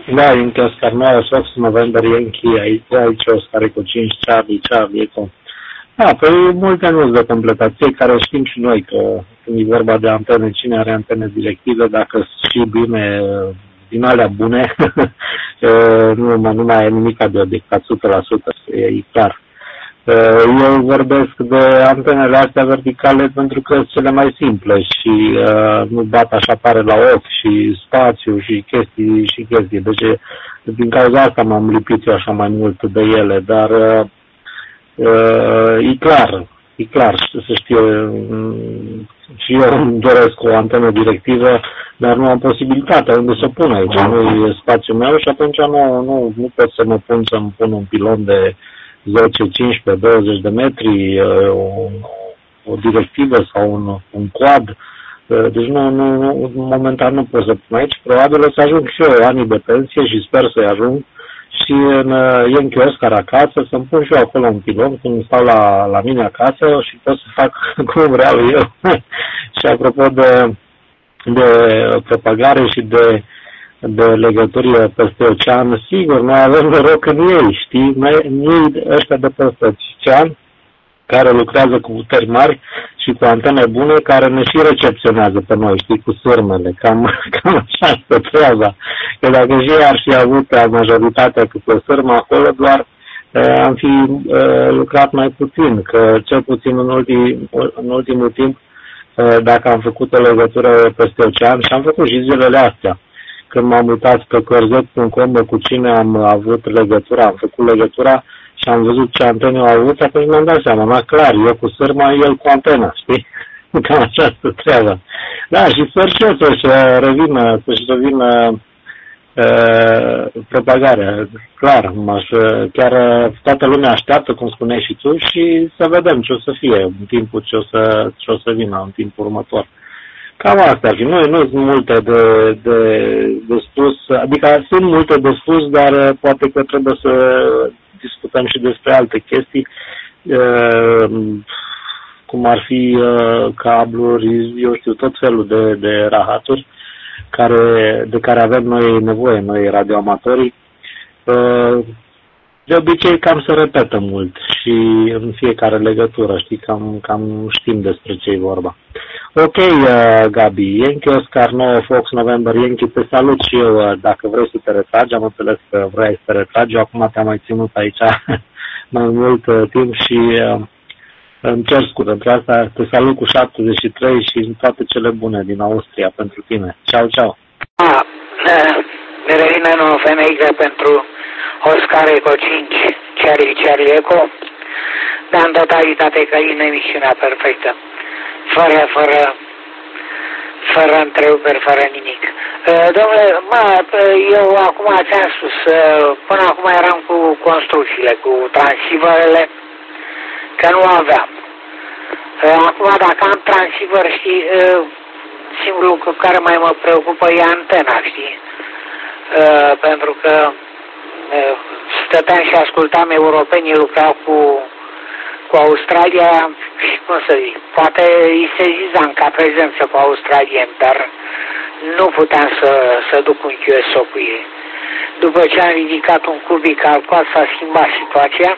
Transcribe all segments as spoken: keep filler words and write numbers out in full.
Da, Yankee Oscar nouă, Fox November Yankee, aici, aici Oscar Eco cinci, Charlie, Charlie Eco. Da, păi multe nu de completație care știm și noi că când e vorba de antene, cine are antene directive, dacă și bine din alea bune, nu, nu mai e nimic de dictat o sută la sută, e clar. Eu vorbesc de antenele astea verticale pentru că sunt cele mai simple și uh, nu bat așa tare la ochi și spațiu și chestii și chestii. Deci din cauza asta m-am lipit eu așa mai mult de ele, dar uh, uh, e clar, e clar să știu. Uh, și eu îmi doresc o antenă directivă, dar nu am posibilitatea unde să pun aici. Nu e spațiul meu și atunci nu, nu, nu pot să mă pun să-mi pun un pilon de zece, cincisprezece, douăzeci de metri, o, o directivă sau un, un quad. Deci nu, nu, nu, momentan nu pot să pun aici. Probabil o să ajung și eu anii de pensie și sper să-i ajung și în Yankee Oscar acasă să-mi pun și eu acolo un pilon când stau la, la mine acasă și pot să fac cum vreau eu. Și apropo de, de propagare și de de legături peste ocean, sigur, noi avem noroc în ei, știi? Noi, ei ăștia de peste ocean, care lucrează cu puteri mari și cu antene bune, care ne și recepționează pe noi, știi, cu sârmele, cam, cam așa este treaba. Că dacă și ei ar fi avut majoritatea câte o sârmă acolo, doar uh, am fi uh, lucrat mai puțin, că cel puțin în, ultim, în ultimul timp, uh, dacă am făcut o legătură peste ocean, și am făcut și zilele astea, când m-am uitat pe cărzet punct com cu cine am avut legătura, am făcut legătura și am văzut ce antene au avut, atunci mi-am dat seama, mai clar, eu cu sârma, el cu antena, știi? Cam această treabă. Da, și sper și eu să-și revină, să-și revină uh, propagarea. Clar, m-aș, chiar toată lumea așteaptă, cum spuneai și tu, și să vedem ce o să fie în timpul ce o să, ce o să vină, în timpul următor. Cam asta ar fi. Nu, nu sunt multe de, de, de spus, adică sunt multe de spus, dar poate că trebuie să discutăm și despre alte chestii, cum ar fi cabluri, eu știu, tot felul de, de rahaturi care, de care avem noi nevoie, noi radioamatorii. De obicei cam se repetă mult și în fiecare legătură, știi, cam, cam știm despre ce e vorba. Ok, uh, Gabi, Yankee Oscar nouă, Fox November Yankee, te salut și eu uh, dacă vrei să te retragi, am înțeles că vrei să te retragi, eu acum te-am mai ținut aici mai mult uh, timp și uh, îmi cer scuze pentru asta, te salut cu șaptezeci și trei și toate cele bune din Austria pentru tine. Ceau, ceau! Ah, ne revină nouă femeică pentru Oscar Eco cinci, Charlie Charlie Eco, dar în totalitate că e emisiunea perfectă. Fără, fără, fără întreruperi, fără nimic. Uh, domnule, mă, eu acum ți-am spus, uh, până acum eram cu construcțiile, cu transceiverele, că nu aveam. Uh, acum dacă am transceiver, știi, uh, singurul lucru care mai mă preocupă e antena, știi? Uh, pentru că uh, stăteam și ascultam, europenii lucrau cu cu Australia și, cum să zic, poate îi sezizam ca prezență cu australieni, dar nu puteam să, să duc un Q S O cu ei. După ce am ridicat un cubic calculat, s-a schimbat situația.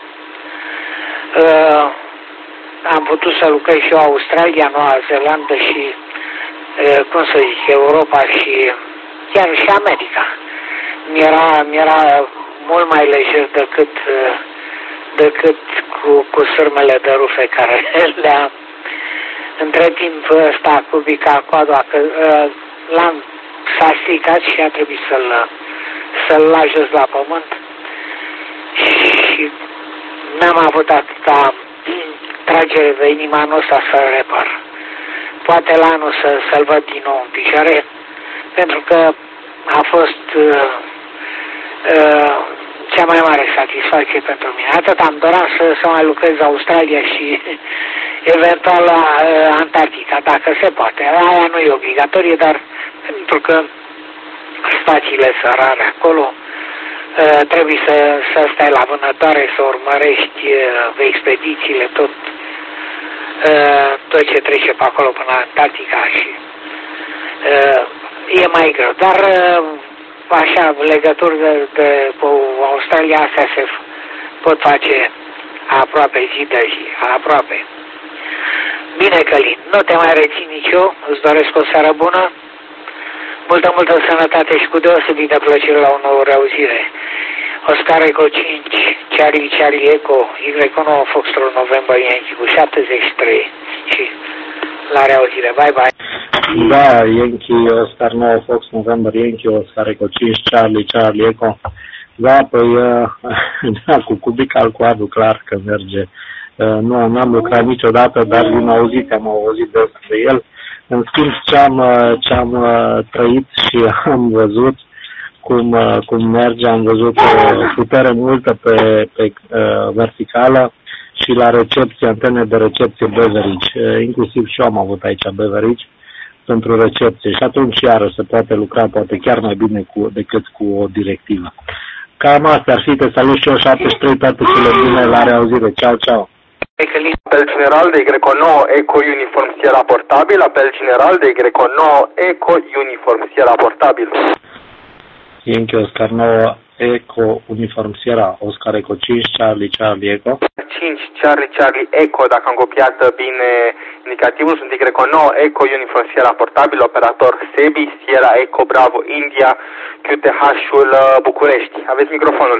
Uh, am putut să lucrez și eu Australia, Noua Zeelandă și, uh, cum să zic, Europa și chiar și America. Mi-era, mi-era mult mai lejer decât... Uh, decât cu, cu sârmele de rufe care le-am. Între timp ăsta cu bicacoada, că uh, l-am s-a stricat și a trebuit să-l să-l las jos la pământ și n-am avut atâta tragere de inima în ăsta să-l repar. Poate la anul să, să-l văd din nou în picioare, pentru că a fost uh, uh, cea mai mare satisfacție pentru mine. Atât am dorit să, să mai lucrez Australia și eventual la uh, Antarctica, dacă se poate. Aia nu e obligatorie, dar pentru că spațiile sunt rare acolo, uh, trebuie să, să stai la vânătoare, să urmărești uh, expedițiile, tot, uh, tot ce trece pe acolo până la Antarctica și uh, e mai greu. Dar uh, așa, legături de, de, cu Australia, astea se pot face aproape zi de zi, aproape. Bine, Călin, nu te mai rețin nici eu, îți doresc o seară bună, multă, multă sănătate și cu deosebită plăcere la o nouă reauzire. Oscar Eco cinci, Charlie Charlie Eco, Y nouă Foxtrot November Yankee cu șaptezeci și trei și la reauzire. Bye, bye. Da, Yankee, Oscar nouă Fox November Yankee, Oscar Eco cinci, Charlie Charlie Eco. Da, păi, da, cu cubical coadul clar că merge. Nu, n-am lucrat niciodată, dar din auzit, am auzit despre el. În schimb, ce-am, ce-am trăit și am văzut cum, cum merge, am văzut putere multă pe, pe verticală și la recepție, antene de recepție Beveridge. Inclusiv și eu am avut aici Beveridge pentru recepție și atunci iară se poate lucra poate chiar mai bine cu, decât cu o directivă. Cam astea ar fi, te salut și eu, șaptezeci și trei, toate cele bune, la reauzire. Ceau, ceau! Apel general de Y nouă Eco Uniform Sierra portabil, apel general de Y nouă Eco Uniform Sierra portabil. Yankee Oscar nouă Eco Uniform Sierra, Oscar Eco cinci, Charlie Charlie Eco. cinci, Charlie Charlie Eco, dacă am copiat bine indicativul, sunt Y nouă Eco Uniform Sierra portabil, operator Sebi, Sierra Eco Bravo India, Q T H-ul București. Aveți microfonul.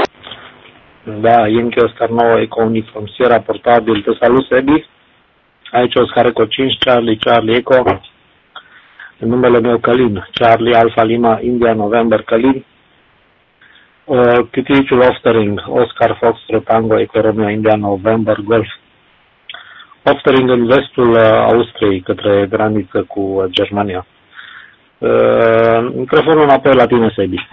Da, Yankee Oscar nouă Eco Uniform Sierra portabil, te salut, Sebi. Aici Oscar Eco cinci, Charlie Charlie Eco. În numele meu Călin, Charlie Alpha Lima India November Călin. Uh, Q T H-ul Oftering, Oscar Foxtrot Tango Eco Romeo India November Golf. Oftering în vestul uh, Austriei, către graniță cu uh, Germania. Uh, microfonul înapoi la tine, Sebi.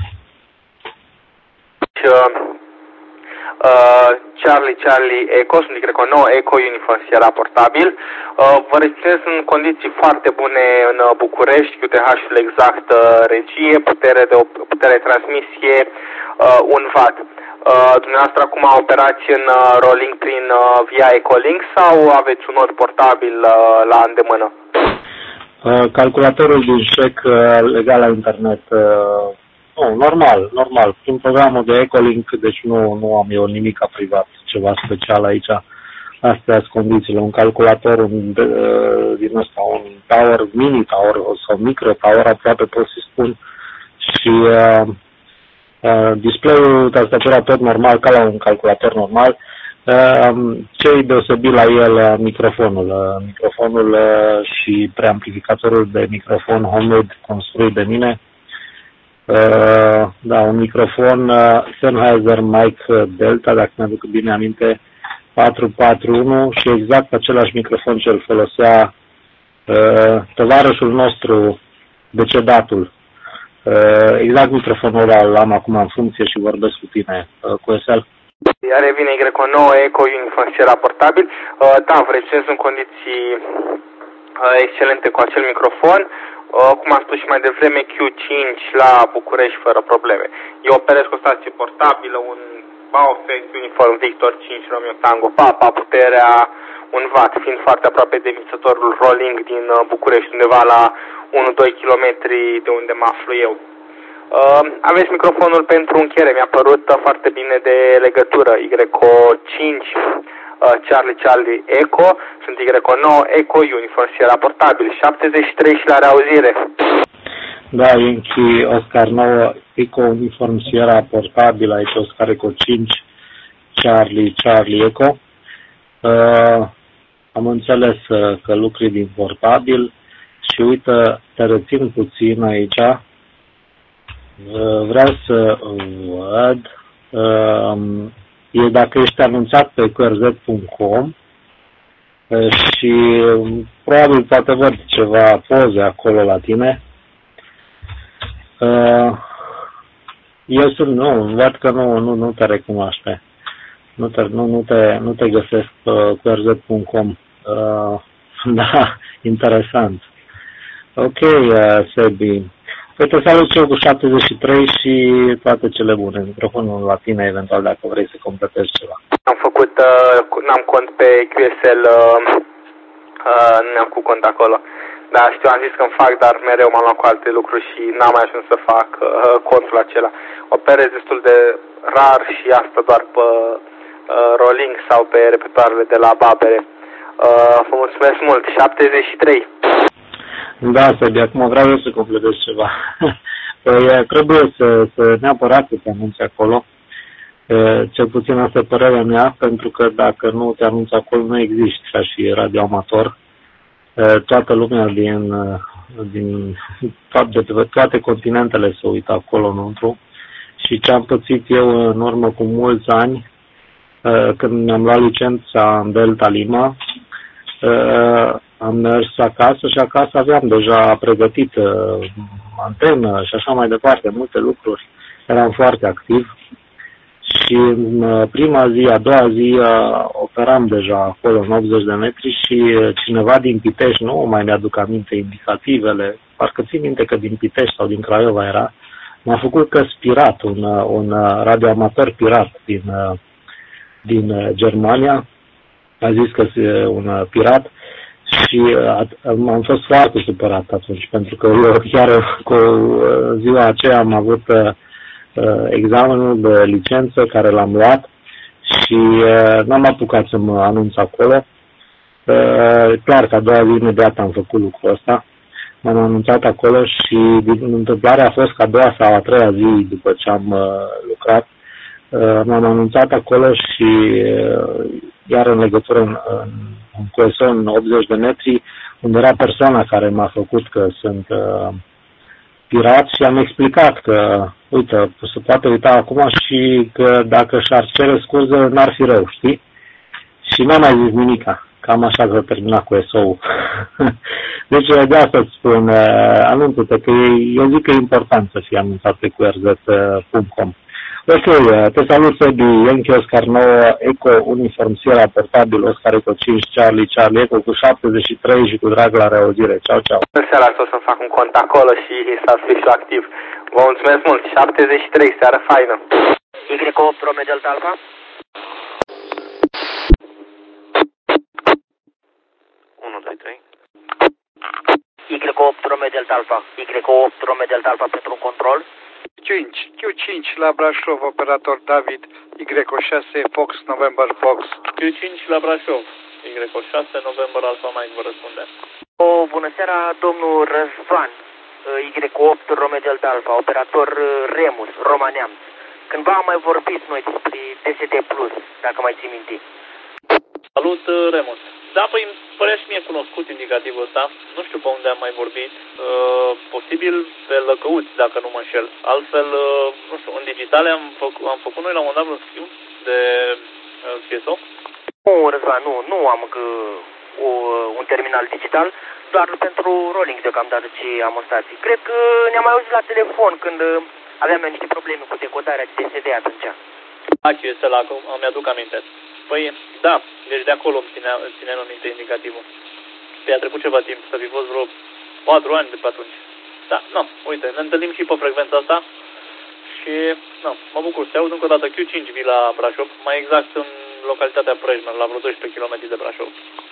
Uh, Charlie Charlie Eco, sunt Y nouă Eco Uniform Sierra portabil. Uh, vă reținez în condiții foarte bune în București, Q T H-ul exact, uh, regie, putere de, putere de transmisie, uh, un watt. Uh, dumneavoastră acum operați în uh, rolling prin uh, via Ecolink sau aveți un nod portabil uh, la îndemână? Uh, calculatorul din șec uh, legat la internet. Uh... Nu, normal, normal. Prin programul de Ecolink, deci nu, nu am eu nimic privat, ceva special aici. Astea sunt condițiile. Un calculator un, din ăsta, un tower, mini tower sau micro tower, aproape pot să spun. Și uh, uh, display-ul, tastatura tot normal, ca la un calculator normal. Uh, ce-i deosebit la el? Microfonul. Uh, microfonul uh, și preamplificatorul de microfon homemade construit de mine. Uh, da, un microfon uh, Sennheiser Mic Delta, dacă mi-aduc bine aminte, patru patru unu și exact același microfon ce îl folosea uh, tovarășul nostru decedatul. Uh, exact microfonul ăla l-am acum în funcție și vorbesc cu tine, uh, cu S L. Iar revine Y nouă Eco Uniform Sierra portabil. Uh, da, vă reținez în condiții uh, excelente cu acel microfon. Uh, cum am spus și mai devreme, Q cinci la București fără probleme. Eu operez cu o stație portabilă, un Baofeng Uniform Victor cinci Romeo Tango Papa, puterea un watt, fiind foarte aproape de emițătorul Rolling din uh, București, undeva la unu doi kilometri de unde mă aflu eu. Uh, aveți microfonul pentru încheiere, mi-a părut uh, foarte bine de legătură, Y cinci, uh, Charlie Charlie Eco, sunt Y nouă Eco Uniform Sierra portabil, șaptezeci și trei și la reauzire. Da, Yankee Oscar nouă Eco Uniform Sierra portabil, aici Oscar Eco cinci, Charlie Charlie Eco. Uh, am înțeles uh, că lucri din portabil și uite, te rețin puțin aici. Uh, vreau să văd uh, e dacă ești anunțat pe Q R Z punct com uh, și um, probabil poate văd ceva poze acolo la tine. Uh, eu sunt, nu, văd că nu, nu, nu te recunoaște. Nu te, nu, nu te, nu te găsesc pe Q R Z punct com. Uh, da, interesant. Ok, uh, Sebi. Păi te salut și eu cu șaptezeci și trei și toate cele bune. Microfonul la tine, eventual, dacă vrei să completezi ceva. Am făcut, uh, n-am cont pe Q S L, uh, uh, nu am făcut cont acolo. Da, știu, am zis că îmi fac, dar mereu m-am luat cu alte lucruri și n-am mai ajuns să fac uh, contul acela. Operez destul de rar și asta doar pe uh, rolling sau pe repertoarele de la Babere. Uh, vă mulțumesc mult. șaptezeci și trei. Da, Săbi, acum vreau eu să completez ceva. Păi, trebuie să, să neapărat să te anunți acolo. Cel puțin asta e părerea mea, pentru că dacă nu te anunți acolo, nu există ca și radioamator. Toată lumea din, din toate, de toate continentele se uită acolo înăuntru. Și ce am pățit eu în urmă cu mulți ani, când mi-am luat licența în Delta Lima, am mers acasă și acasă aveam deja pregătit antenă și așa mai departe, multe lucruri. Eram foarte activ și în prima zi, a doua zi operam deja acolo în optzeci de metri și cineva din Pitești, nu mai mi-aduc aminte indicativele, parcă țin minte că din Pitești sau din Craiova era, m-a făcut că pirat, un, un radioamator pirat din, din Germania, a zis că e un pirat și am fost foarte supărat atunci, pentru că eu chiar cu ziua aceea am avut examenul de licență care l-am luat și n-am apucat să mă anunț acolo. Clar că a doua zi imediat am făcut lucrul ăsta. M-am anunțat acolo și din întâmplare a fost că a doua sau a treia zi după ce am lucrat, m-am anunțat acolo și iar în legătură în, în, în cu E S O în optzeci de metri, unde era persoana care m-a făcut că sunt uh, pirat și am explicat că, uite, se poate uita acum și că dacă și-ar cere scuze, n-ar fi rău, știi? Și n-am mai zis nimica. Cam așa s-a terminat cu E S O-ul. Deci de asta îți spun, anunță-te că eu zic că e important să fie anunțat pe Q R Z punct com. Ok, te salut, Sebi, Yankee Oscar nouă, Eco Uniform Sierra Portabil, Oscar Eco cinci, Charlie, Charlie Eco cu șaptezeci și trei și cu drag la reauzire. Ciao, ciao. În seara asta o să fac un cont acolo și să fiu și activ. Vă mulțumesc mult. șaptezeci și trei, seară faină. Y opt Romeo Delta Alpha. unu, doi, trei. Y opt Romeo Delta Alpha. Y opt Romeo Delta Alpha pentru un control. cinci, Q cinci la Brașov, operator David, Y șase, Fox, November, Fox. Q cinci la Brașov, Y șase, November, Alpha Mike, vă răspunde. O, bună seara, domnul Răzvan, Y opt Romeo Delta Alpha, operator Remus, Romaneam. Cândva am mai vorbit noi despre D S D plus, dacă mai ții minte. Salut, Remus. Da, păi îmi părea și mie cunoscut indicativul ăsta. Nu știu pe unde am mai vorbit. Uh, posibil pe Lăcăuți, dacă nu mă înșel. Altfel, uh, nu știu, în digitale am, făc, am făcut noi la un moment dat un schimb de uh, Q S O. Nu, Răzvan, nu, nu am că, o, un terminal digital, doar pentru rolling deocamdată ce am în stații. Cred că ne-am mai auzit la telefon când aveam niște probleme cu decodarea de D S D atunci. A, Q S L, îmi aduc aminte. Păi, da, deci de acolo îmi ținea, țineam aminte indicativul. Păi a trecut ceva timp, să fi fost vreo patru ani de pe atunci. Da, nu, uite, ne întâlnim și pe frecvența asta și, nu, mă bucur. Te aud încă o dată Q cinci vii la Brașov, mai exact în localitatea Prejmer, la vreo doisprezece kilometri de Brașov.